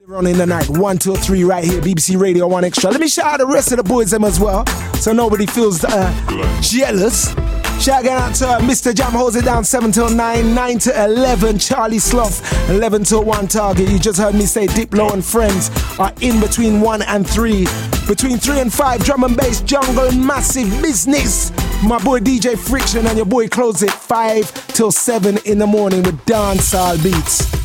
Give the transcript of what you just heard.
Running the night, 1 till 3 right here, BBC Radio 1 Extra. Let me shout out the rest of the boys them as well, so nobody feels jealous. Shout out to Mr. Jam, holds it down 7 till 9, 9 to 11, Charlie Sloth, 11 till 1 Target. You just heard me say Diplo and Friends are in between 1 and 3. Between 3 and 5, Drum and Bass, Jungle, Massive Business. My boy DJ Friction and your boy Close It, 5 till 7 in the morning with dancehall beats.